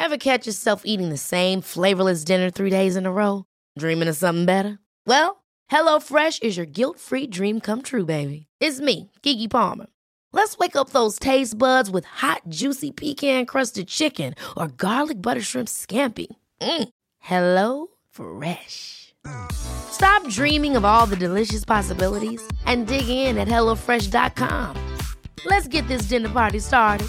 Ever catch yourself eating the same flavorless dinner 3 days in a row? Dreaming of something better? Well, HelloFresh is your guilt-free dream come true, baby. It's me, Keke Palmer. Let's wake up those taste buds with hot, juicy pecan-crusted chicken or garlic butter shrimp scampi. Hello Fresh. Stop dreaming of all the delicious possibilities and dig in at HelloFresh.com. Let's get this dinner party started.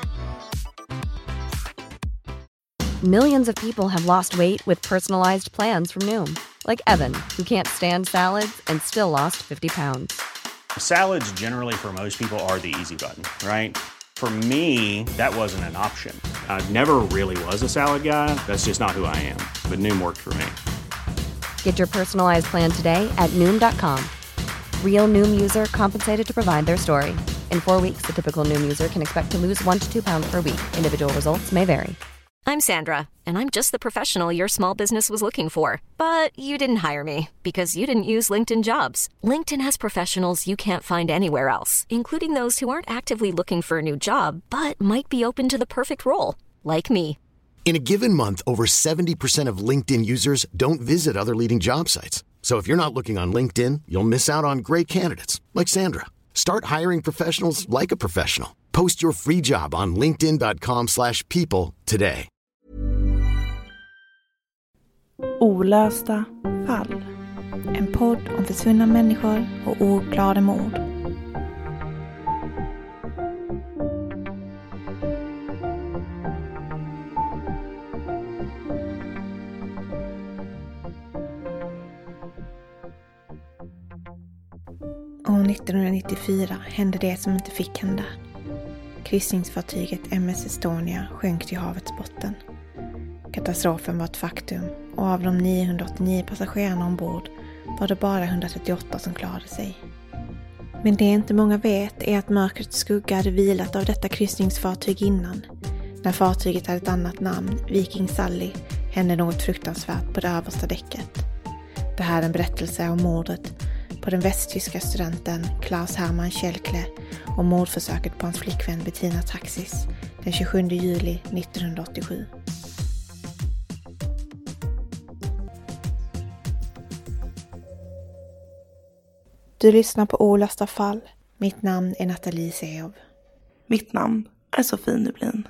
Millions of people have lost weight with personalized plans from Noom. Like Evan, who can't stand salads and still lost 50 pounds. Salads generally for most people are the easy button, right? For me, that wasn't an option. I never really was a salad guy. That's just not who I am. But Noom worked for me. Get your personalized plan today at Noom.com. Real Noom user compensated to provide their story. In 4 weeks, the typical Noom user can expect to lose 1 to 2 pounds per week. Individual results may vary. I'm Sandra, and I'm just the professional your small business was looking for. But you didn't hire me because you didn't use LinkedIn Jobs. LinkedIn has professionals you can't find anywhere else, including those who aren't actively looking for a new job, but might be open to the perfect role, like me. In a given month, over 70% of LinkedIn users don't visit other leading job sites. So if you're not looking on LinkedIn, you'll miss out on great candidates like Sandra. Start hiring professionals like a professional. Post your free job on linkedin.com/people today. Olösta fall. En podd om försvunna människor och ouppklarade mord. År 1994 hände det som inte fick hända. Kryssningsfartyget MS Estonia sjönk till havets botten. Katastrofen var ett faktum och av de 989 passagerarna ombord var det bara 138 som klarade sig. Men det inte många vet är att mörkrets skugga hade vilat av detta kryssningsfartyg innan. När fartyget hade ett annat namn, Viking Sally, hände något fruktansvärt på det översta däcket. Det här är en berättelse om mordet på den västtyska studenten Klaus Hermann Kjellkle och mordförsöket på hans flickvän Bettina Taxis den 27 juli 1987. Du lyssnar på Olösta fall. Mitt namn är Nathalie Seov. Mitt namn är Sofie Nublin.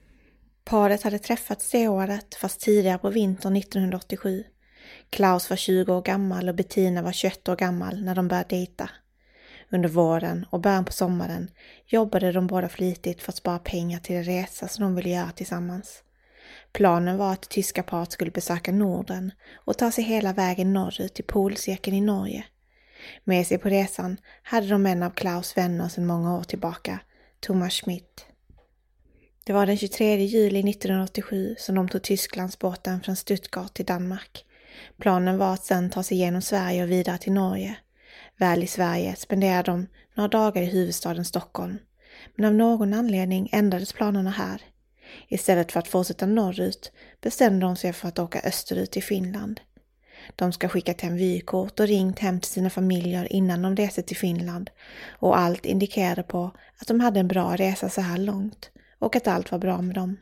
Paret hade träffats det året, fast tidigare på vintern 1987. Klaus var 20 år gammal och Bettina var 21 år gammal när de började dejta. Under våren och början på sommaren jobbade de båda flitigt för att spara pengar till en resa som de ville göra tillsammans. Planen var att det tyska paret skulle besöka Norden och ta sig hela vägen norrut till polcirkeln i Norge. Med sig på resan hade de en av Klaus vänner sedan många år tillbaka, Thomas Schmidt. Det var den 23 juli 1987 som de tog Tysklandsbåten från Stuttgart till Danmark. Planen var att sedan ta sig igenom Sverige och vidare till Norge. Väl i Sverige spenderade de några dagar i huvudstaden Stockholm. Men av någon anledning ändrades planerna här. Istället för att fortsätta norrut bestämde de sig för att åka österut till Finland. De ska skicka hem vykort och ringt hem till sina familjer innan de reste till Finland. Och allt indikerade på att de hade en bra resa så här långt och att allt var bra med dem.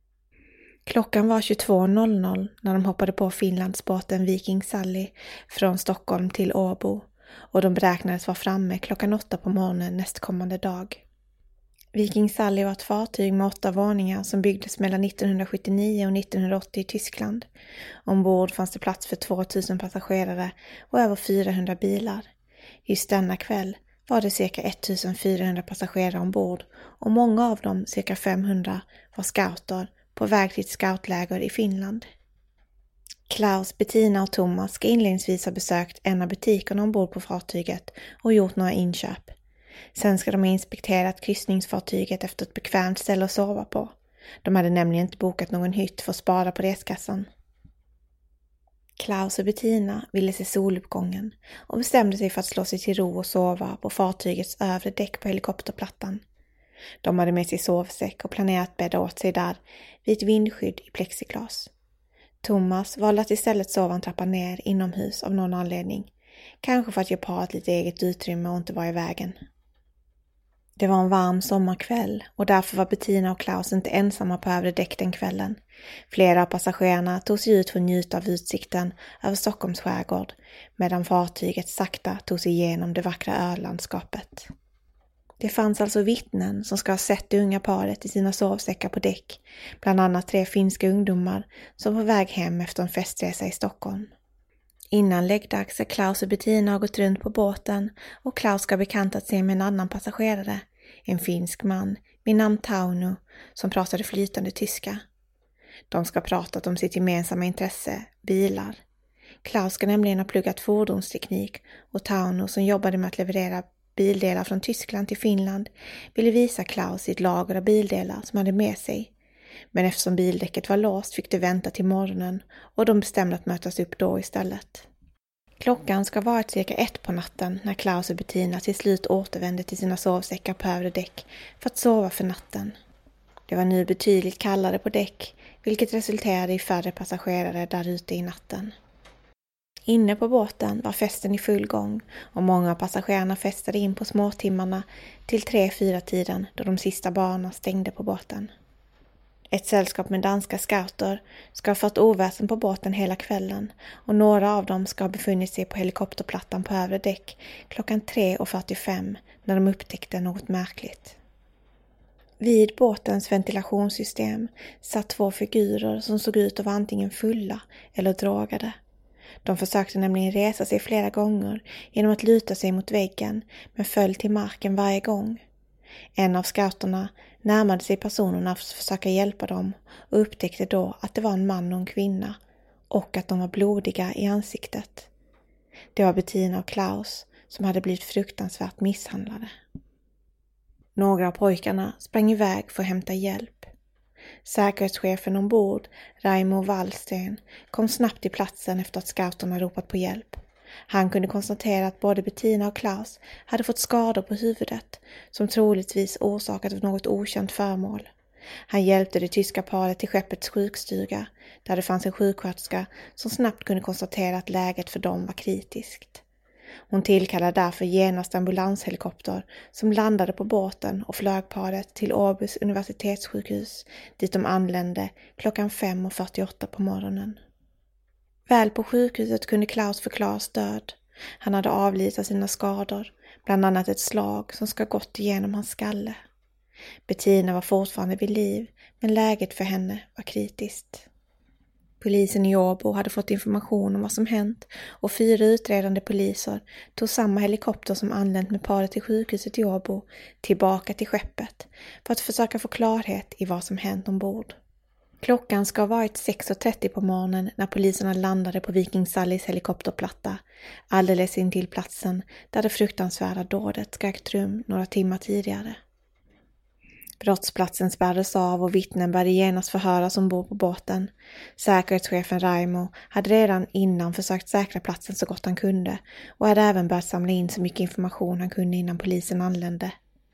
Klockan var 22.00 när de hoppade på Finlandsbåten Viking Sally från Stockholm till Åbo och de beräknades vara framme klockan 8 på morgonen nästkommande dag. Viking Sally var ett fartyg med 8 våningar som byggdes mellan 1979 och 1980 i Tyskland. Ombord fanns det plats för 2000 passagerare och över 400 bilar. Just denna kväll var det cirka 1400 passagerare ombord och många av dem, cirka 500, var scouter på väg till ett scoutläger i Finland. Klaus, Bettina och Thomas ska inledningsvis ha besökt en av butikerna ombord på fartyget och gjort några inköp. Sen ska de ha inspekterat kryssningsfartyget efter ett bekvämt ställe att sova på. De hade nämligen inte bokat någon hytt för att spara på reskassan. Klaus och Bettina ville se soluppgången och bestämde sig för att slå sig till ro och sova på fartygets övre däck på helikopterplattan. De hade med sig sovsäck och planerat bädda åt sig där vid ett vindskydd i plexiglas. Thomas valde att istället sova en trappa ner inomhus av någon anledning. Kanske för att ge paret lite eget utrymme och inte vara i vägen. Det var en varm sommarkväll och därför var Bettina och Klaus inte ensamma på övre däck den kvällen. Flera av passagerarna tog sig ut för att njuta av utsikten över Stockholms skärgård medan fartyget sakta tog sig igenom det vackra ölandskapet. Det fanns alltså vittnen som ska ha sett det unga paret i sina sovsäckar på däck, bland annat 3 finska ungdomar som var på väg hem efter en festresa i Stockholm. Innan läggdags har Klaus och Bettina gått runt på båten och Klaus ska bekantat sig med en annan passagerare, en finsk man vid namn Tauno som pratade flytande tyska. De ska ha pratat om sitt gemensamma intresse, bilar. Klaus ska nämligen ha pluggat fordonsteknik och Tauno som jobbade med att leverera bildelar från Tyskland till Finland ville visa Klaus sitt lager av bildelar som hade med sig. Men eftersom bildäcket var låst fick de vänta till morgonen och de bestämde att mötas upp då istället. Klockan ska ha varit cirka 1 på natten när Klaus och Bettina till slut återvände till sina sovsäckar på övre däck för att sova för natten. Det var nu betydligt kallare på däck, vilket resulterade i färre passagerare där ute i natten. Inne på båten var festen i full gång och många av passagerarna festade in på småtimmarna till 3-4 tiden då de sista barnen stängde på båten. Ett sällskap med danska scouter ska ha fått oväsen på båten hela kvällen och några av dem ska ha befunnit sig på helikopterplattan på övre däck klockan 3:45 när de upptäckte något märkligt. Vid båtens ventilationssystem satt 2 figurer som såg ut att vara antingen fulla eller drogade. De försökte nämligen resa sig flera gånger genom att luta sig mot väggen men föll till marken varje gång. En av scouterna närmade sig personerna för att försöka hjälpa dem och upptäckte då att det var en man och en kvinna och att de var blodiga i ansiktet. Det var Bettina och Klaus som hade blivit fruktansvärt misshandlade. Några av pojkarna sprang iväg för att hämta hjälp. Säkerhetschefen ombord, Raimo Wallsten, kom snabbt till platsen efter att scouterna ropat på hjälp. Han kunde konstatera att både Bettina och Klaus hade fått skador på huvudet som troligtvis orsakat av något okänt föremål. Han hjälpte det tyska paret till skeppets sjukstuga där det fanns en sjuksköterska som snabbt kunde konstatera att läget för dem var kritiskt. Hon tillkallade därför genast ambulanshelikopter som landade på båten och flög paret till Århus universitetssjukhus dit de anlände klockan 5:48 på morgonen. Väl på sjukhuset kunde Klaus förklaras död. Han hade avlidit av sina skador, bland annat ett slag som ska gått igenom hans skalle. Bettina var fortfarande vid liv, men läget för henne var kritiskt. Polisen i Åbo hade fått information om vad som hänt och 4 utredande poliser tog samma helikopter som anlänt med paret till sjukhuset i Åbo tillbaka till skeppet för att försöka få klarhet i vad som hänt ombord. Klockan ska ha varit 6:30 på morgonen när poliserna landade på Viking Sallys helikopterplatta, alldeles in till platsen där det fruktansvärda dådet ska ägt rum några timmar tidigare. Brottsplatsen spärrades av och vittnen började genast förhöras ombord på båten. Säkerhetschefen Raimo hade redan innan försökt säkra platsen så gott han kunde och hade även börjat samla in så mycket information han kunde innan polisen anlände.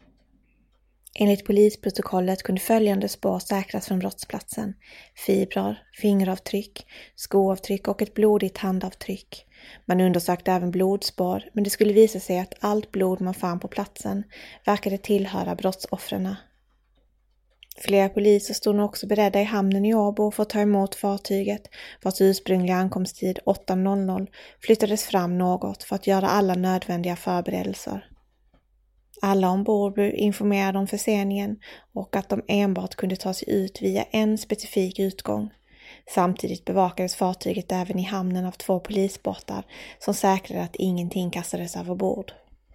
Enligt polisprotokollet kunde följande spår säkras från brottsplatsen: fibrer, fingeravtryck, skoavtryck och ett blodigt handavtryck. Man undersökte även blodspår, men det skulle visa sig att allt blod man fann på platsen verkade tillhöra brottsoffrena. Flera poliser stod nu också beredda i hamnen i Åbo för att ta emot fartyget, vars ursprungliga ankomsttid 8:00 flyttades fram något för att göra alla nödvändiga förberedelser. Alla ombord blev informerade om förseningen och att de enbart kunde ta sig ut via en specifik utgång. Samtidigt bevakades fartyget även i hamnen av 2 polisbåtar som säkrade att ingenting kastades överbord.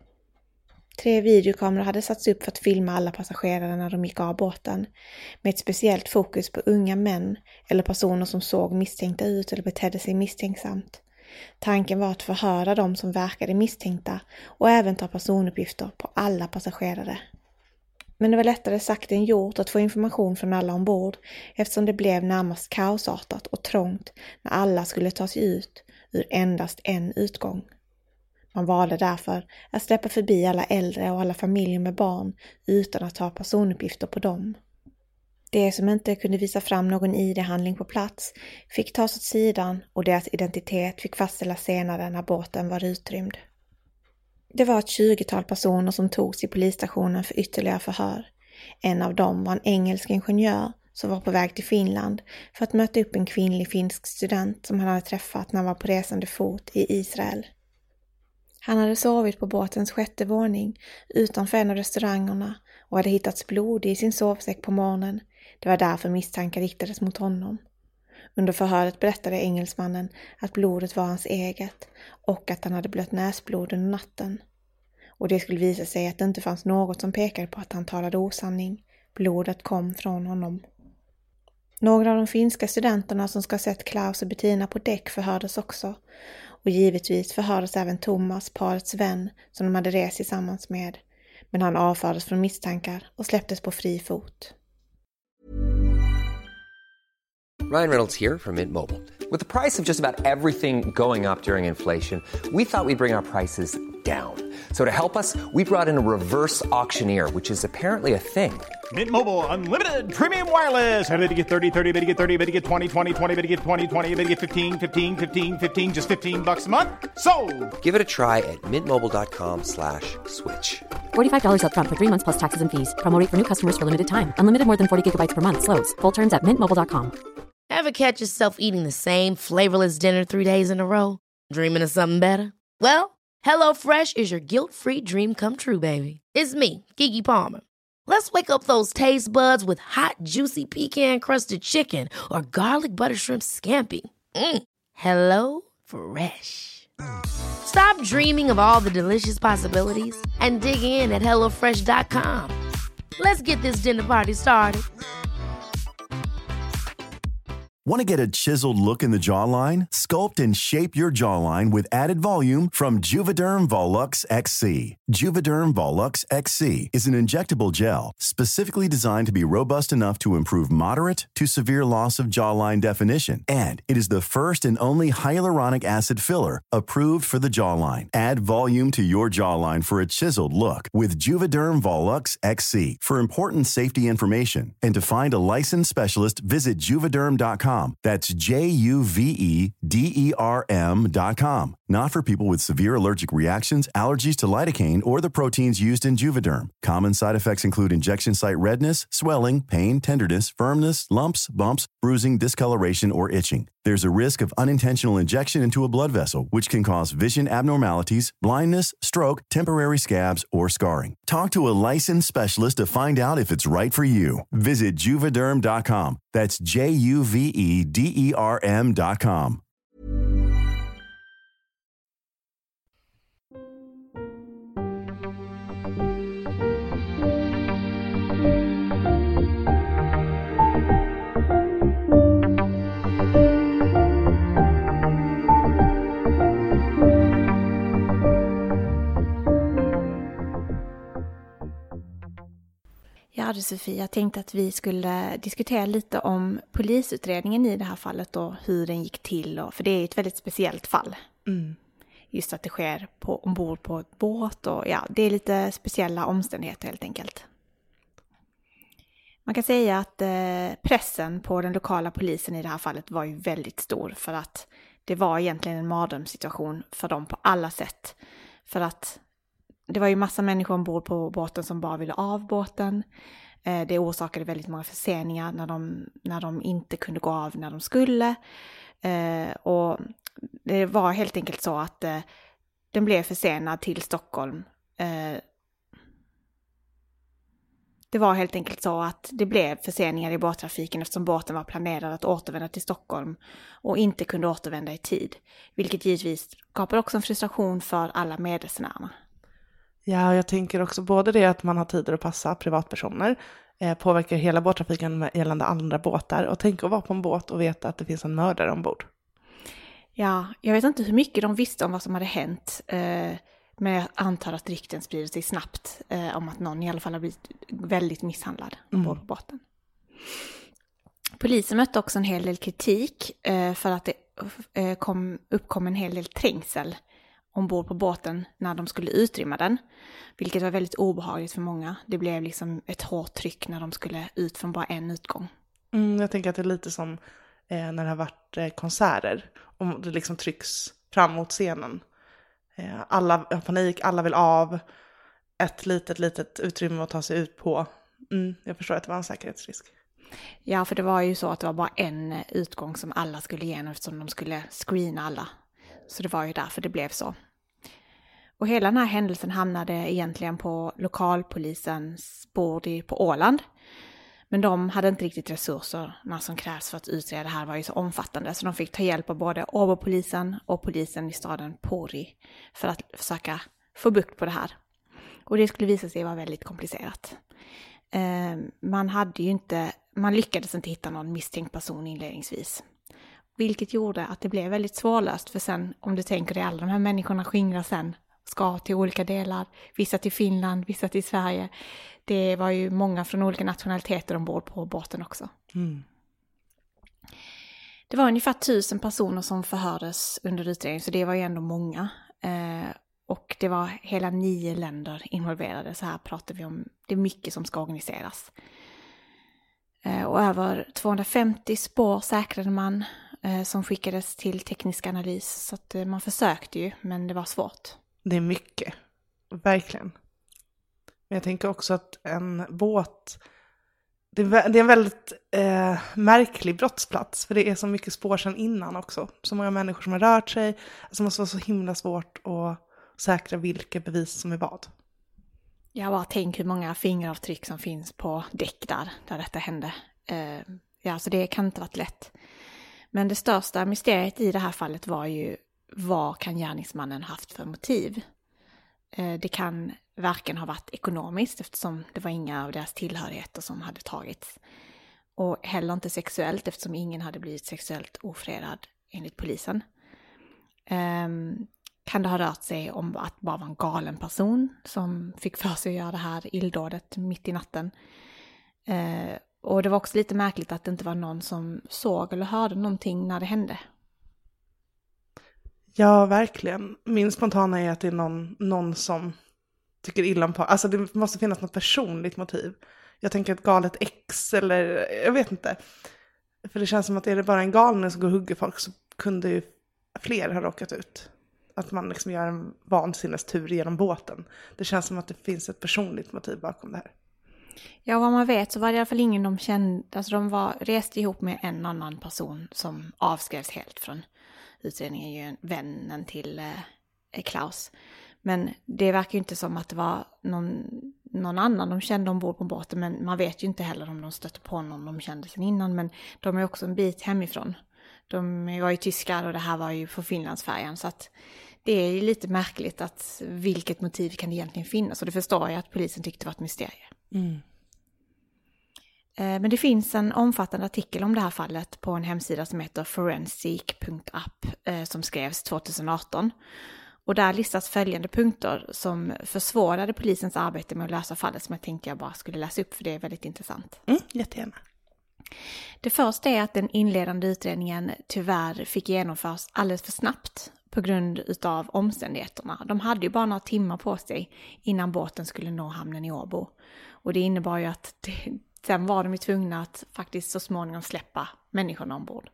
3 videokameror hade satts upp för att filma alla passagerare när de gick av båten, med ett speciellt fokus på unga män eller personer som såg misstänkta ut eller betedde sig misstänksamt. Tanken var att förhöra dem som verkade misstänkta och även ta personuppgifter på alla passagerare. Men det var lättare sagt än gjort att få information från alla ombord eftersom det blev närmast kaosartat och trångt när alla skulle ta sig ut ur endast en utgång. Man valde därför att släppa förbi alla äldre och alla familjer med barn utan att ta personuppgifter på dem. De som inte kunde visa fram någon ID-handling på plats fick tas åt sidan och deras identitet fick fastställas senare när båten var utrymd. Det var ett 20-tal personer som togs till polisstationen för ytterligare förhör. En av dem var en engelsk ingenjör som var på väg till Finland för att möta upp en kvinnlig finsk student som han hade träffat när han var på resande fot i Israel. Han hade sovit på båtens 6:e våning utanför en av restaurangerna och hade hittats blod i sin sovsäck på morgonen. Det var därför misstankar riktades mot honom. Under förhöret berättade engelsmannen att blodet var hans eget och att han hade blött näsblod under natten. Och det skulle visa sig att det inte fanns något som pekade på att han talade osanning. Blodet kom från honom. Några av de finska studenterna som ska ha sett Klaus och Bettina på däck förhördes också. Och givetvis förhördes även Thomas, parets vän, som de hade rest tillsammans med. Men han avfördes från misstankar och släpptes på fri fot. Ryan Reynolds here from Mint Mobile. With the price of just about everything going up during inflation, we thought we'd bring our prices down. So to help us, we brought in a reverse auctioneer, which is apparently a thing. Mint Mobile Unlimited Premium Wireless. How to get 30, 30, bit to get 30, bit to get 20, 20, 20, bit to get 20, 20, bit to get 15, 15, 15, 15, just $15 a month? Sold! Give it a try at mintmobile.com/switch. $45 up front for 3 months plus taxes and fees. Promo rate for new customers for limited time. Unlimited more than 40 gigabytes per month. Slows full terms at mintmobile.com. Ever catch yourself eating the same flavorless dinner 3 days in a row? Dreaming of something better? Well, HelloFresh is your guilt-free dream come true, baby. It's me, Keke Palmer. Let's wake up those taste buds with hot, juicy pecan-crusted chicken or garlic butter shrimp scampi. Hello Fresh. Stop dreaming of all the delicious possibilities and dig in at HelloFresh.com. Let's get this dinner party started. Want to get a chiseled look in the jawline? Sculpt and shape your jawline with added volume from Juvederm Volux XC. Juvederm Volux XC is an injectable gel specifically designed to be robust enough to improve moderate to severe loss of jawline definition. And it is the first and only hyaluronic acid filler approved for the jawline. Add volume to your jawline for a chiseled look with Juvederm Volux XC. For important safety information and to find a licensed specialist, visit Juvederm.com. That's JUVEDERM.com. Not for people with severe allergic reactions, allergies to lidocaine, or the proteins used in Juvederm. Common side effects include injection site redness, swelling, pain, tenderness, firmness, lumps, bumps, bruising, discoloration, or itching. There's a risk of unintentional injection into a blood vessel, which can cause vision abnormalities, blindness, stroke, temporary scabs, or scarring. Talk to a licensed specialist to find out if it's right for you. Visit Juvederm.com. That's JUVEDERM.com. Ja du Sofie, jag tänkte att vi skulle diskutera lite om polisutredningen i det här fallet och hur den gick till. För det är ett väldigt speciellt fall. Just att det sker ombord på ett båt och ja, det är lite speciella omständigheter helt enkelt. Man kan säga att pressen på den lokala polisen i det här fallet var ju väldigt stor för att det var egentligen en mardrömssituation för dem på alla sätt. För att det var ju massa människor ombord på båten som bara ville av båten. Det orsakade väldigt många förseningar när de inte kunde gå av när de skulle. Och det var helt enkelt så att den blev försenad till Stockholm. Det var helt enkelt så att det blev förseningar i båttrafiken eftersom båten var planerad att återvända till Stockholm och inte kunde återvända i tid. Vilket givetvis skapar också en frustration för alla medresenärerna. Ja, jag tänker också både det att man har tider att passa privatpersoner påverkar hela båttrafiken gällande andra båtar. Och tänk att vara på en båt och veta att det finns en mördare ombord. Ja, jag vet inte hur mycket de visste om vad som hade hänt. Men jag antar att rykten sprider sig snabbt om att någon i alla fall har blivit väldigt misshandlad ombord på båten. Polisen mötte också en hel del kritik för att det uppkom en hel del trängsel ombord på båten när de skulle utrymma den. Vilket var väldigt obehagligt för många. Det blev liksom ett hårt tryck när de skulle ut från bara en utgång. Jag tänker att det är lite som när det har varit konserter. Om det liksom trycks fram mot scenen. Alla har panik, alla vill av. Ett litet utrymme att ta sig ut på. Jag förstår att det var en säkerhetsrisk. Ja, för det var ju så att det var bara en utgång som alla skulle igenom eftersom de skulle screena alla. Så det var ju därför det blev så. Och hela den här händelsen hamnade egentligen på lokalpolisens bord på Åland. Men de hade inte riktigt resurserna som krävs för att utreda det här var ju så omfattande. Så de fick ta hjälp av både Åbopolisen och polisen i staden Pori för att försöka få bukt på det här. Och det skulle visa sig vara väldigt komplicerat. Man lyckades inte hitta någon misstänkt person inledningsvis. Vilket gjorde att det blev väldigt svårlöst. För sen, om du tänker dig, alla de här människorna skingras sen. Ska till olika delar. Vissa till Finland, vissa till Sverige. Det var ju många från olika nationaliteter ombord på båten också. Det var ungefär 1000 personer som förhördes under utredningen. Så det var ju ändå många. Och det var hela 9 länder involverade. Så här pratar vi om, det är mycket som ska organiseras. Och över 250 spår säkrade man som skickades till teknisk analys. Så att man försökte ju, men det var svårt. Det är mycket, verkligen. Men jag tänker också att en båt, det är en väldigt märklig brottsplats. För det är så mycket spår sedan innan också. Så många människor som har rört sig. Alltså det måste vara så himla svårt att säkra vilka bevis som är vad. Jag bara tänk hur många fingeravtryck som finns på däck där detta hände. Så det kan inte varit lätt. Men det största mysteriet i det här fallet var ju vad kan gärningsmannen haft för motiv? Det kan varken ha varit ekonomiskt eftersom det var inga av deras tillhörigheter som hade tagits. Och heller inte sexuellt eftersom ingen hade blivit sexuellt ofredad enligt polisen. Kan det ha rört sig om att bara vara en galen person som fick för sig att göra det här illdådet mitt i natten. Och det var också lite märkligt att det inte var någon som såg eller hörde någonting när det hände. Ja, verkligen. Min spontana är att det är någon som tycker illa om Alltså det måste finnas något personligt motiv. Jag tänker ett galet ex eller jag vet inte. För det känns som att är det bara en galning som går och hugger folk så kunde ju fler ha råkat ut. Att man liksom gör en vansinnestur genom båten. Det känns som att det finns ett personligt motiv bakom det här. Ja, vad man vet så var det i alla fall ingen de kände. Alltså de reste ihop med en annan person som avskrevs helt från utredningen. Är ju vännen till Klaus. Men det verkar ju inte som att det var någon annan de kände ombord på båten. Men man vet ju inte heller om de stötte på någon de kände sedan innan. Men de är också en bit hemifrån. De var ju tyskar och det här var ju på Finlandsfärjan. Så att det är ju lite märkligt att vilket motiv kan det egentligen finnas. Och det förstår jag att polisen tyckte var ett mysterium. Men det finns en omfattande artikel om det här fallet på en hemsida som heter forensic.app som skrevs 2018. Och där listas följande punkter som försvårade polisens arbete med att lösa fallet som jag tänkte jag bara skulle läsa upp för det är väldigt intressant. Jättegärna. Det första är att den inledande utredningen tyvärr fick genomföras alldeles för snabbt på grund utav omständigheterna. De hade ju bara några timmar på sig innan båten skulle nå hamnen i Åbo. Och det innebar ju att sen var de ju tvungna att faktiskt så småningom släppa människorna ombord.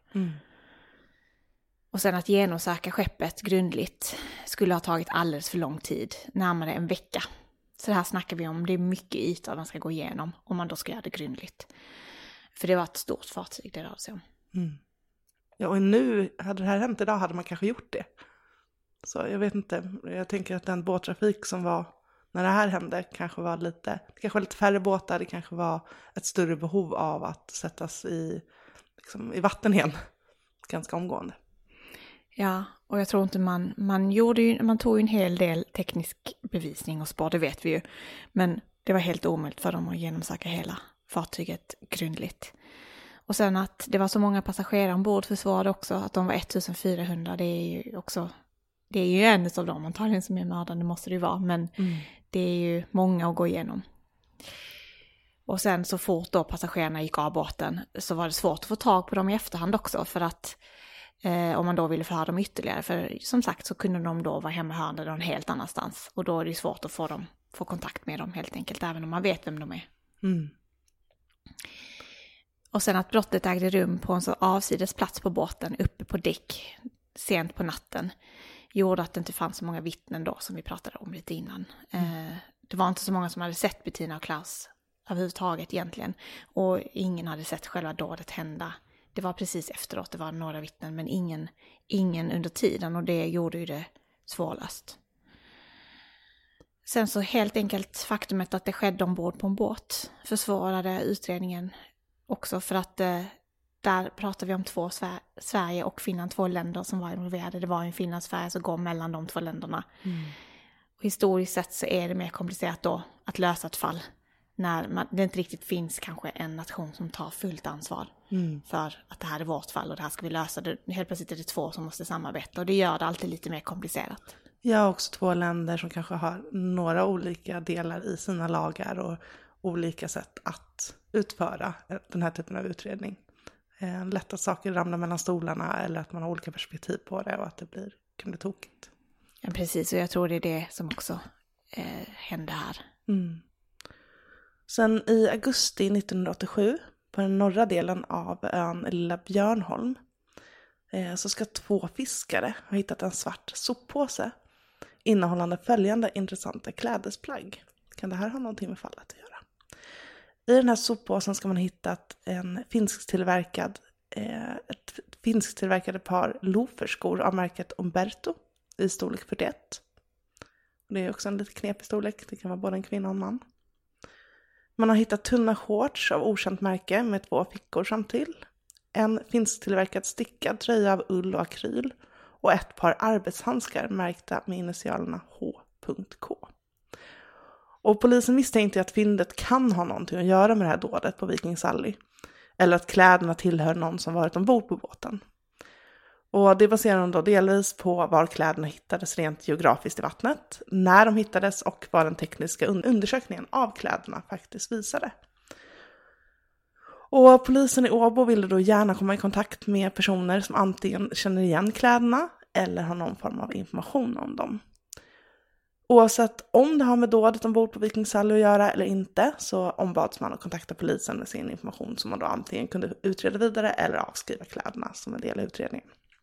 Och sen att genomsöka skeppet grundligt skulle ha tagit alldeles för lång tid, närmare en vecka. Så det här snackar vi om, det är mycket yta man ska gå igenom om man då ska göra det grundligt. För det var ett stort fartyg det rör sig om. Ja, och nu, hade det här hänt idag hade man kanske gjort det. Så jag vet inte, jag tänker att den båttrafik som var när det här hände kanske var lite färre båtar, det kanske var ett större behov av att sättas i vatten igen ganska omgående. Ja, och jag tror inte man tog ju en hel del teknisk bevisning och spår, det vet vi ju. Men det var helt omöjligt för dem att genomsöka hela fartyget grundligt. Och sen att det var så många passagerare ombord försvarade också att de var 1400, det är ju en av dem antagligen som är mördaren, det måste det ju vara, men det är ju många att gå igenom. Och sen så fort då passagerarna gick av båten så var det svårt att få tag på dem i efterhand också för att om man då ville förhöra dem ytterligare, för som sagt så kunde de då vara hemmahörande någon helt annanstans och då är det svårt att få kontakt med dem helt enkelt, även om man vet vem de är. Och sen att brottet ägde rum på en så avsides plats på båten uppe på däck sent på natten gjorde att det inte fanns så många vittnen då som vi pratade om lite innan. Det var inte så många som hade sett Bettina och Klaus överhuvudtaget egentligen. Och ingen hade sett själva dådet hända. Det var precis efteråt, det var några vittnen men ingen under tiden, och det gjorde ju det svårlöst. Sen så helt enkelt faktumet att det skedde ombord på en båt försvårade utredningen också, för att där pratar vi om Sverige och Finland, 2 länder som var involverade. Det var en Finland och Sverige som går mellan de 2 länderna. Och historiskt sett så är det mer komplicerat då att lösa ett fall när det inte riktigt finns kanske en nation som tar fullt ansvar för att det här är vårt fall och det här ska vi lösa. Helt plötsligt är det 2 som måste samarbeta, och det gör det alltid lite mer komplicerat. Ja, också 2 länder som kanske har några olika delar i sina lagar och olika sätt att utföra den här typen av utredning. Lätt att saker ramlar mellan stolarna eller att man har olika perspektiv på det och att det kan bli tokigt. Ja, precis, och jag tror det är det som också hände här. Sen i augusti 1987 på den norra delen av ön Lilla Björnholm så ska 2 fiskare ha hittat en svart soppåse innehållande följande intressanta klädesplagg. Kan det här ha någonting med fallet att göra? I den här soppåsen ska man hitta ett finsktillverkade par loferskor av märket Umberto i storlek 41. Det är också en lite knepig storlek, det kan vara både en kvinna och en man. Man har hittat tunna shorts av okänt märke med 2 fickor samtill. En finsktillverkad stickad tröja av ull och akryl. Och ett par arbetshandskar märkta med initialerna H.K. Och polisen misstänkte att fyndet kan ha någonting att göra med det här dådet på Viking Sally. Eller att kläderna tillhör någon som varit ombord på båten. Och det baserar de då delvis på var kläderna hittades rent geografiskt i vattnet, när de hittades och vad den tekniska undersökningen av kläderna faktiskt visade. Och polisen i Åbo ville då gärna komma i kontakt med personer som antingen känner igen kläderna eller har någon form av information om dem. Oavsett om det har med dådet ombord på Viking Sally att göra eller inte, så ombads man att kontakta polisen med sin information som man då antingen kunde utreda vidare eller avskriva kläderna som en del av utredningen.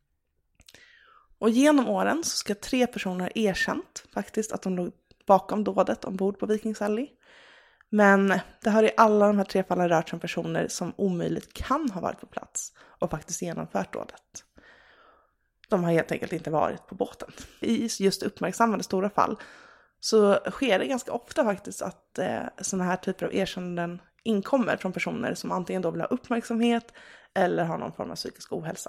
Och genom åren så ska 3 personer erkänt faktiskt att de låg bakom dådet ombord på Viking Sally. Men det har i alla de här 3 fallen rört sig om personer som omöjligt kan ha varit på plats och faktiskt genomfört dådet. De har helt enkelt inte varit på båten. I just uppmärksammade stora fall så sker det ganska ofta faktiskt att sådana här typer av erkännanden inkommer från personer som antingen då vill ha uppmärksamhet eller har någon form av psykisk ohälsa.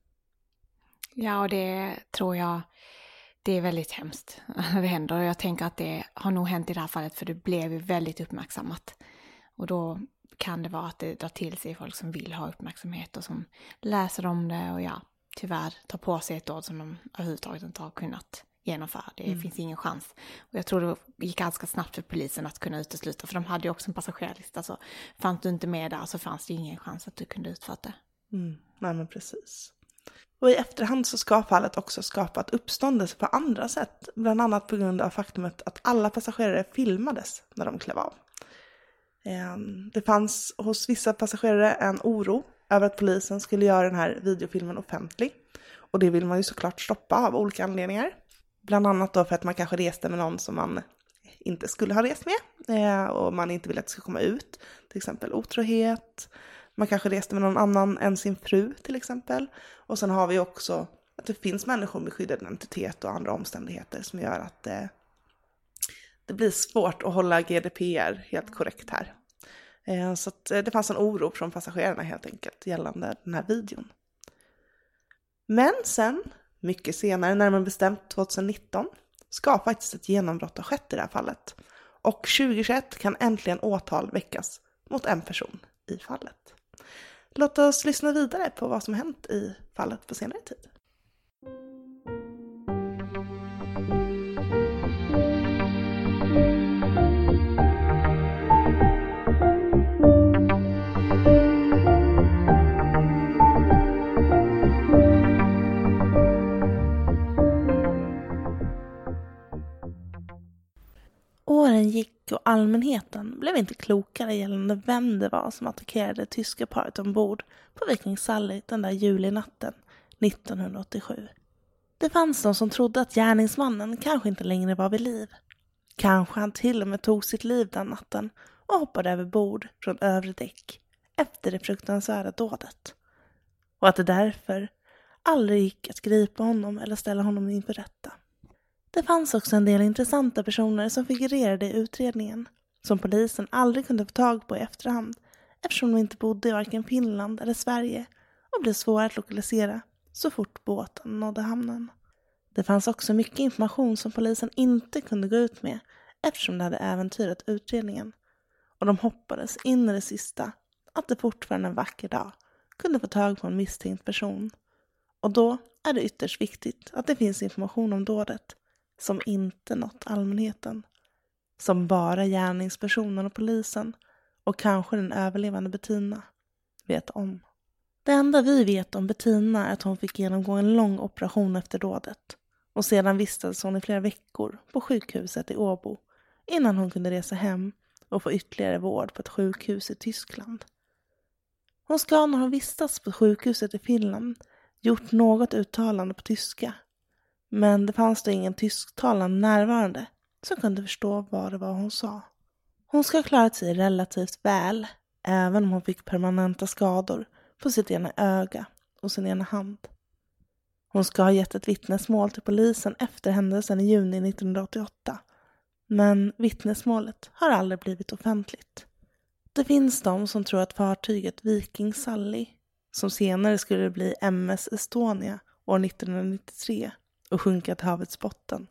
Ja, och det tror jag, det är väldigt hemskt när det händer. Och jag tänker att det har nog hänt i det här fallet, för det blev ju väldigt uppmärksammat. Och då kan det vara att det drar till sig folk som vill ha uppmärksamhet och som läser om det och tyvärr tar på sig ett dåd som de överhuvudtaget inte har kunnat genomföra. Det finns ingen chans. Och jag tror det gick ganska snabbt för polisen att kunna utesluta, för de hade ju också en passagerarlista. Så fanns du inte med där så fanns det ingen chans att du kunde utföra det. Nej, men precis. Och i efterhand så ska fallet också skapat uppståndelse på andra sätt. Bland annat på grund av faktumet att alla passagerare filmades när de klev av. Det fanns hos vissa passagerare en oro över att polisen skulle göra den här videofilmen offentlig. Och det vill man ju såklart stoppa av olika anledningar. Bland annat då för att man kanske reste med någon som man inte skulle ha rest med. Och man inte vill att det ska komma ut. Till exempel otrohet. Man kanske reste med någon annan än sin fru till exempel. Och sen har vi också att det finns människor med skyddad identitet och andra omständigheter som gör att det blir svårt att hålla GDPR helt korrekt här. Så att det fanns en oro från passagerarna helt enkelt gällande den här videon. Men sen, mycket senare, närmare bestämt 2019, ska faktiskt ett genombrott ha skett i det här fallet. Och 2021 kan äntligen åtal väckas mot en person i fallet. Låt oss lyssna vidare på vad som hänt i fallet på senare tid. Åren gick och allmänheten blev inte klokare gällande vem det var som attackerade det tyska paret ombord på Viking Sally den där julinatten 1987. Det fanns de som trodde att gärningsmannen kanske inte längre var vid liv. Kanske han till och med tog sitt liv den natten och hoppade över bord från övre däck efter det fruktansvärda dådet. Och att det därför aldrig gick att gripa honom eller ställa honom inför rätta. Det fanns också en del intressanta personer som figurerade i utredningen, som polisen aldrig kunde få tag på i efterhand eftersom de inte bodde i varken Finland eller Sverige och blev svåra att lokalisera så fort båten nådde hamnen. Det fanns också mycket information som polisen inte kunde gå ut med eftersom det hade äventyrat utredningen. Och de hoppades in i det sista att det fortfarande en vacker dag kunde få tag på en misstänkt person. Och då är det ytterst viktigt att det finns information om dådet som inte nått allmänheten. Som bara gärningspersonen och polisen och kanske den överlevande Bettina vet om. Det enda vi vet om Bettina är att hon fick genomgå en lång operation efter dådet. Och sedan vistades hon i flera veckor på sjukhuset i Åbo innan hon kunde resa hem och få ytterligare vård på ett sjukhus i Tyskland. Hon ska när hon vistas på sjukhuset i Finland gjort något uttalande på tyska. Men det fanns då ingen tysktalande närvarande som kunde förstå vad det var hon sa. Hon ska ha klarat sig relativt väl även om hon fick permanenta skador på sitt ena öga och sin ena hand. Hon ska ha gett ett vittnesmål till polisen efter händelsen i juni 1988. Men vittnesmålet har aldrig blivit offentligt. Det finns de som tror att fartyget Viking Sally, som senare skulle bli MS Estonia år 1993 och sjunka till havets botten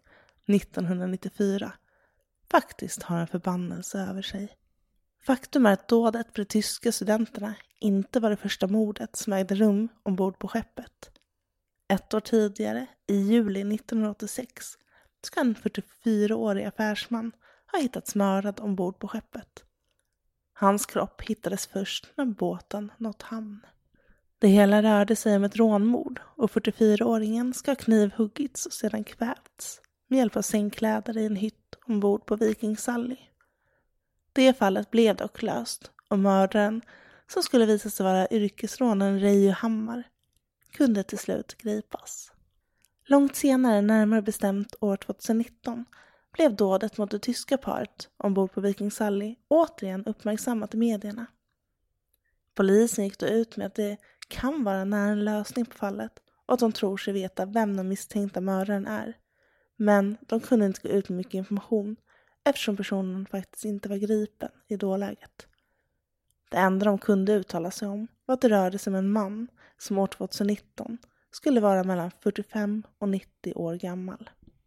1994, faktiskt har en förbannelse över sig. Faktum är att dådet på de tyska studenterna inte var det första mordet som ägde rum ombord på skeppet. Ett år tidigare, i juli 1986, ska en 44-årig affärsman ha hittats mördad ombord på skeppet. Hans kropp hittades först när båten nått hamn. Det hela rörde sig om ett rånmord och 44-åringen ska ha knivhuggits och sedan kvävts med hjälp av sängkläder i en hytt ombord på Viking Sally. Det fallet blev dock löst och mördaren, som skulle visa sig vara yrkesrånaren Reijo Hammar, kunde till slut gripas. Långt senare, närmare bestämt år 2019, blev dådet mot det tyska paret ombord på Viking Sally återigen uppmärksammat i medierna. Polisen gick då ut med att det kan vara nära en lösning på fallet och att de tror sig veta vem den misstänkta mördaren är. Men de kunde inte gå ut med mycket information eftersom personen faktiskt inte var gripen i dåläget. Det enda de kunde uttala sig om var att det rörde sig om en man som år 2019 skulle vara mellan 45 och 90 år gammal.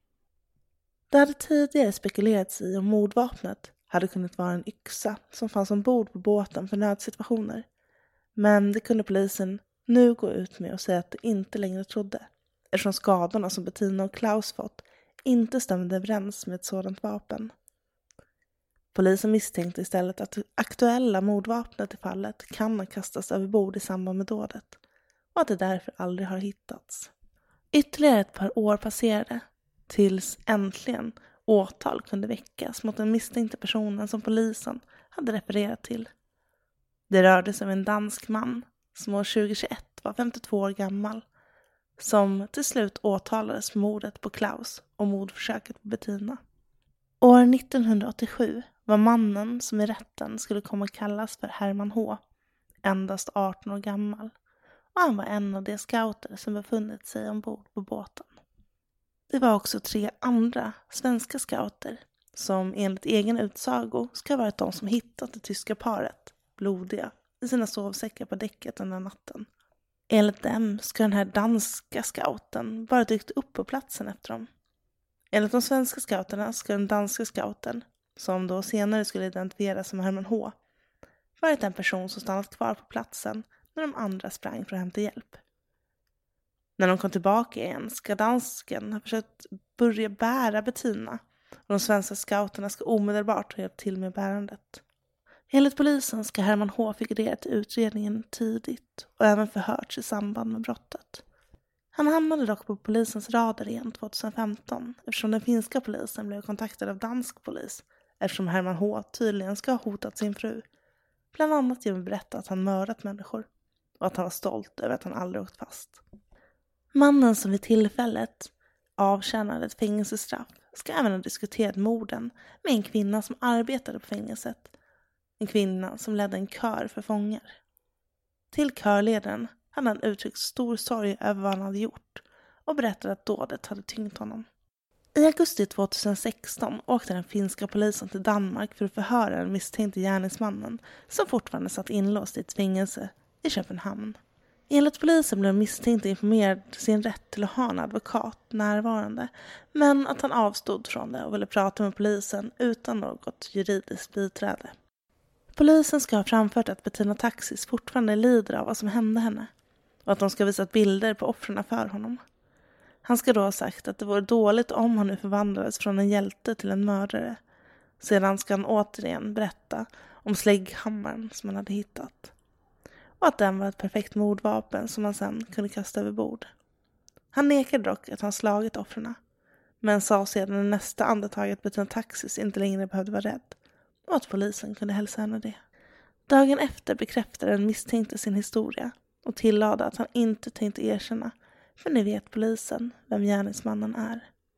Det hade tidigare spekulerats i om mordvapnet hade kunnat vara en yxa som fanns ombord på båten för nödsituationer. Men det kunde polisen nu gå ut med och säga att de inte längre trodde, eftersom skadorna som Bettina och Klaus fått inte stämde överens med ett sådant vapen. Polisen misstänkte istället att det aktuella mordvapnet i fallet kan ha kastats över bord i samband med dådet och att det därför aldrig har hittats. Ytterligare ett par år passerade tills äntligen åtal kunde väckas mot den misstänkta personen som polisen hade refererat till. Det rörde sig om en dansk man som år 2021 var 52 år gammal som till slut åtalades för mordet på Klaus och mordförsöket på Bettina. År 1987 var mannen som i rätten skulle komma att kallas för Herman H. endast 18 år gammal och han var en av de scouter som befunnit sig ombord på båten. Det var också 3 andra svenska scouter som enligt egen utsago ska ha varit de som hittat det tyska paret blodiga i sina sovsäckar på däcket den där natten. Enligt dem ska den här danska scouten bara dykt upp på platsen efter dem. Enligt de svenska scouterna ska den danska scouten, som då senare skulle identifieras som Herman H, varit en person som stannat kvar på platsen när de andra sprang för att hämta hjälp. När de kom tillbaka igen ska dansken ha försökt börja bära Bettina och de svenska scouterna ska omedelbart ha hjälpt till med bärandet. Enligt polisen ska Herman H figurerat i utredningen tidigt och även förhörts i samband med brottet. Han hamnade dock på polisens radar igen 2015 eftersom den finska polisen blev kontaktad av dansk polis eftersom Herman H tydligen ska ha hotat sin fru. Bland annat genom att berätta att han mördat människor och att han var stolt över att han aldrig åkt fast. Mannen som vid tillfället avtjänade ett fängelsestraff ska även ha diskuterat morden med en kvinna som arbetade på fängelset. En kvinna som ledde en kör för fångar. Till körledaren hade han uttryckt stor sorg över vad han hade gjort och berättade att dådet hade tyngt honom. I augusti 2016 åkte den finska polisen till Danmark för att förhöra den misstänkte gärningsmannen som fortfarande satt inlåst i ett fängelse i Köpenhamn. Enligt polisen blev misstänkte informerad sin rätt till att ha en advokat närvarande, men att han avstod från det och ville prata med polisen utan något juridiskt biträde. Polisen ska ha framfört att Bettina Taxis fortfarande lider av vad som hände henne och att de ska visa bilder på offren för honom. Han ska då ha sagt att det vore dåligt om han nu förvandlades från en hjälte till en mördare. Sedan ska han återigen berätta om slägghammaren som han hade hittat. Och att den var ett perfekt mordvapen som han sedan kunde kasta över bord. Han nekade dock att han slagit offren, men sa sedan i nästa andetag att Bettina Taxis inte längre behövde vara rädd och att polisen kunde hälsa henne det. Dagen efter bekräftade den misstänkte sin historia och tillade att han inte tänkte erkänna, för nu vet polisen vem gärningsmannen är.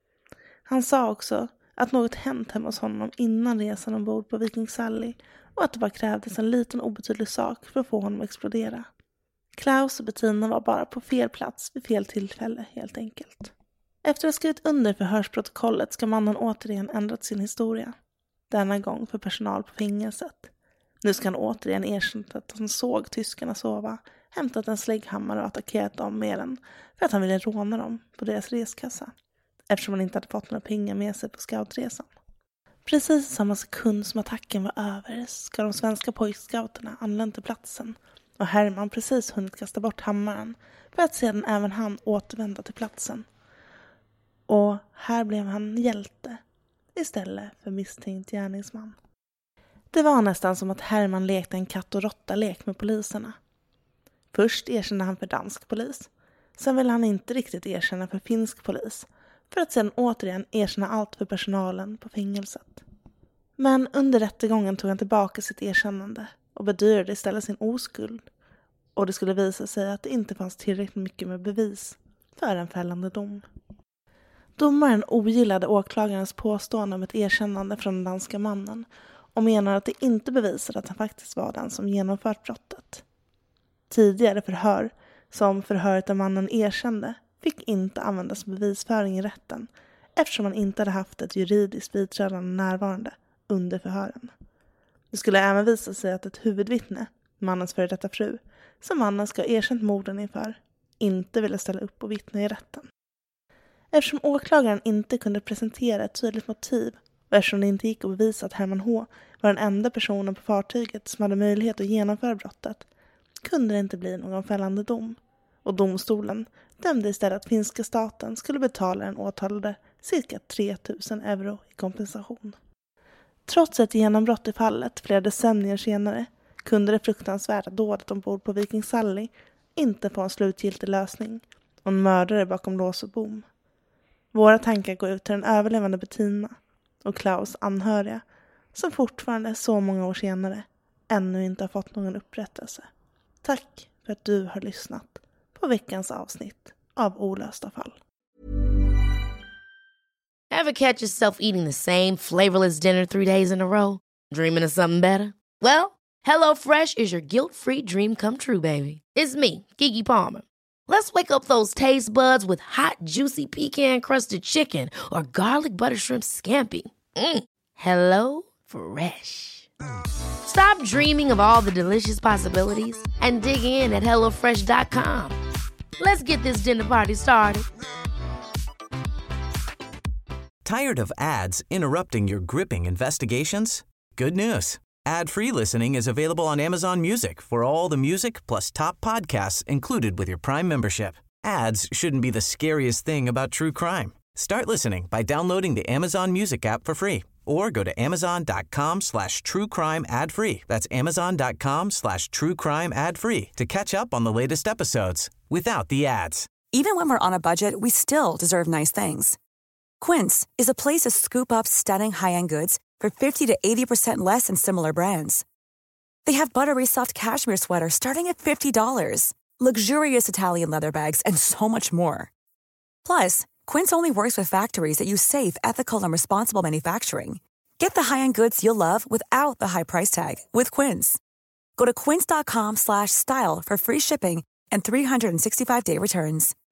Han sa också att något hänt hemma hos honom innan resan ombord på Viking Sally och att det bara krävdes en liten obetydlig sak för att få honom att explodera. Klaus och Bettina var bara på fel plats vid fel tillfälle helt enkelt. Efter att ha skrivit under förhörsprotokollet ska mannen återigen ändrat sin historia. Denna gång för personal på fängelset. Nu ska han återigen erkänna att han såg tyskarna sova, hämtat en slägghammare och attackerat dem med den för att han ville råna dem på deras reskassa. Eftersom han inte hade fått några pengar med sig på scoutresan. Precis i samma sekund som attacken var över ska de svenska pojkscouterna anlänt till platsen och Herman precis hunnit kasta bort hammaren för att sedan även han återvända till platsen. Och här blev han hjälte istället för misstänkt gärningsman. Det var nästan som att Herman lekte en katt- och råtta-lek med poliserna. Först erkände han för dansk polis. Sen ville han inte riktigt erkänna för finsk polis. För att sedan återigen erkänna allt för personalen på fängelset. Men under rättegången tog han tillbaka sitt erkännande och bedyrade istället sin oskuld. Och det skulle visa sig att det inte fanns tillräckligt mycket med bevis för en fällande dom. Domaren ogillade åklagarens påstående om ett erkännande från den danska mannen och menar att det inte bevisade att han faktiskt var den som genomfört brottet. Tidigare förhör, som förhöret där mannen erkände, fick inte användas som bevisföring i rätten eftersom han inte hade haft ett juridiskt biträdande närvarande under förhören. Det skulle även visa sig att ett huvudvittne, mannens före detta fru, som mannen ska ha erkänt morden inför, inte ville ställa upp och vittna i rätten. Eftersom åklagaren inte kunde presentera ett tydligt motiv och eftersom det inte gick att bevisa att Herman H. var den enda personen på fartyget som hade möjlighet att genomföra brottet, kunde det inte bli någon fällande dom. Och domstolen dömde istället att finska staten skulle betala den åtalade cirka 3 000 euro i kompensation. Trots ett genombrott i fallet flera decennier senare kunde det fruktansvärda dådet ombord på Viking Sally inte få en slutgiltig lösning och en mördare bakom lås och bom. Våra tankar går ut till den överlevande Bettina och Klaus anhöriga som fortfarande så många år senare ännu inte har fått någon upprättelse. Tack för att du har lyssnat på veckans avsnitt av Olösta fall. Ever catch yourself eating the same flavorless dinner 3 days in a row? Dreaming of something better? Well, HelloFresh is your guilt-free dream come true, baby. It's me, Keke Palmer. Let's wake up those taste buds with hot, juicy pecan-crusted chicken or garlic butter shrimp scampi. Hello Fresh. Stop dreaming of all the delicious possibilities and dig in at HelloFresh.com. Let's get this dinner party started. Tired of ads interrupting your gripping investigations? Good news. Ad-free listening is available on Amazon Music for all the music plus top podcasts included with your Prime membership. Ads shouldn't be the scariest thing about true crime. Start listening by downloading the Amazon Music app for free or go to amazon.com/truecrime ad-free. That's amazon.com/truecrime ad-free to catch up on the latest episodes without the ads. Even when we're on a budget, we still deserve nice things. Quince is a place to scoop up stunning high-end goods for 50 to 80% less than similar brands. They have buttery soft cashmere sweaters starting at $50, luxurious Italian leather bags, and so much more. Plus, Quince only works with factories that use safe, ethical, and responsible manufacturing. Get the high-end goods you'll love without the high price tag with Quince. Go to quince.com/style for free shipping and 365-day returns.